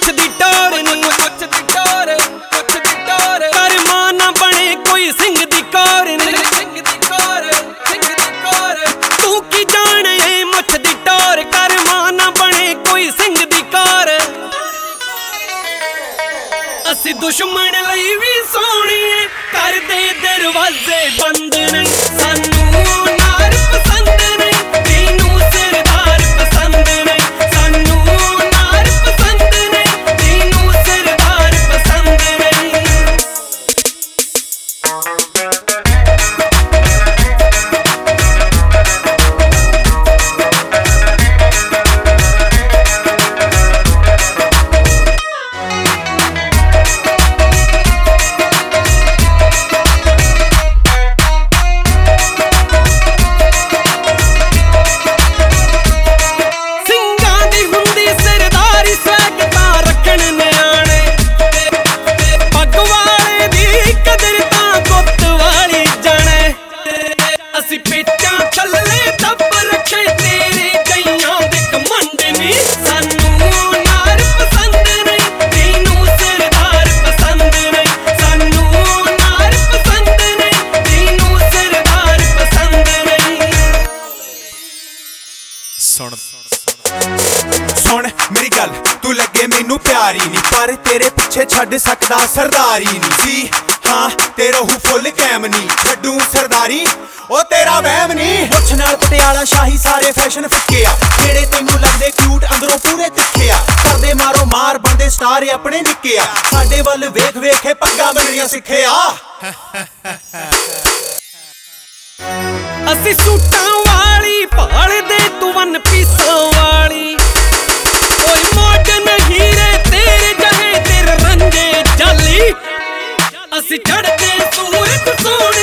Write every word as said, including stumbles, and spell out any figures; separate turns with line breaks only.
ਮੁੱਛ ਦੀ ਟੋਰ ਨੀ ਮੁੱਛ ਦੀ ਟੋਰ ਮੁੱਛ ਦੀ ਟੋਰ ਕਰ ਮਾਂ ਨਾ ਬਣੇ ਕੋਈ ਸਿੰਘ ਦੀ ਕੌਰ ਨੀ ਸਿੰਘ ਦੀ ਕੌਰ ਸਿੰਘ ਦੀ ਕੌਰ ਤੂੰ ਕੀ ਜਾਣੇ ਮੁੱਛ ਦੀ ਟੋਰ ਕਰ ਮਾਂ ਨਾ ਬਣੇ ਕੋਈ ਸਿੰਘ ਦੀ ਕੌਰ ਅਸੀਂ ਦੁਸ਼ਮਣ ਲਈ ਵੀ ਸੋਹਣੀਏ ਕਰਦੇ ਦਰਵਾਜ਼ੇ ਬੰਦ ਨਹੀਂ ਸਾਨੂੰ ਨਾਰ ਪਸੰਦ ਨਹੀਂ ਤੈਨੂੰ ਸਰਦਾਰ ਪਸੰਦ ਨਹੀਂ ਸਾਨੂੰ ਨਾਰ ਪਸੰਦ ਨਹੀਂ ਤੈਨੂੰ ਸਰਦਾਰ ਪਸੰਦ ਨਹੀਂ ਅਸੀਂ ਪੇਟਾਂ ਥੱਲੇ ਦੱਬ ਰੱਖੇ ਤੇਰੇ ਗਈਆਂ ਦੇ ਕਮੰਡ ਨੀ ਸਾਨੂੰ ਨਾਰ ਪਸੰਦ ਨਹੀਂ ਤੈਨੂੰ ਸਰਦਾਰ ਪਸੰਦ ਨਹੀਂ ਸਾਨੂੰ ਨਾਰ ਪਸੰਦ ਨਹੀਂ ਤੈਨੂੰ ਸਰਦਾਰ ਪਸੰਦ ਨਹੀਂ
ਸੁਣ ਸੁਣ ਮੇਰੀ ਗੱਲ ਤੂੰ ਲੱਗੇ ਮੈਨੂੰ ਪਿਆਰੀ ਨਹੀਂ ਪਰ ਤੇਰੇ ਪਿੱਛੇ ਛੱਡ ਸਕਦਾ ਸਰਦਾਰੀ ਨਹੀਂ ਸੀ ਹਾਂ ਤੇਰਾ ਹੂ ਫੁੱਲ ਕੈਮ ਨਹੀਂ ਛੱਡੂ ਸਰਦਾਰੀ ਉਹ ਤੇਰਾ ਵਹਿਮ ਨਹੀਂ ਮੁੱਛ ਨਾਲ ਪਟਿਆਲਾ ਸ਼ਾਹੀ ਸਾਰੇ ਫੈਸ਼ਨ ਫਿੱਕੇ ਆ ਜਿਹੜੇ ਤੈਨੂੰ ਲੱਗਦੇ ਕਿਊਟ ਅੰਦਰੋਂ ਪੂਰੇ ਤਿੱਖੇ ਆ ਕਰਦੇ ਮਾਰੋ ਮਾਰ ਬੰਦੇ ਸਟਾਰ ਆਪਣੇ ਨਿੱਕੇ ਆ ਸਾਡੇ ਵੱਲ ਵੇਖ ਵੇਖੇ ਪੱਗਾਂ ਬੰਨਣੀਆਂ ਸਿੱਖੇ ਆ
ਅਸੀਂ ਸੂਟਾਂ ਵਾਲੀ ਭਾਲਦੇ ਤੂੰ ਵਨ ਪੀਸਾਂ ਵਾਲੀ ਓਏ ਮਾਡਰਨ ਹੀਰੇ ਤੇਰੇ ਜਹੇ ਤੇਰੇ ਰੰਗੇ ਜਾਲੀ ਅਸੀਂ ਚੜਦੇ ਸੂਰਜ ਸੋਹਣੇ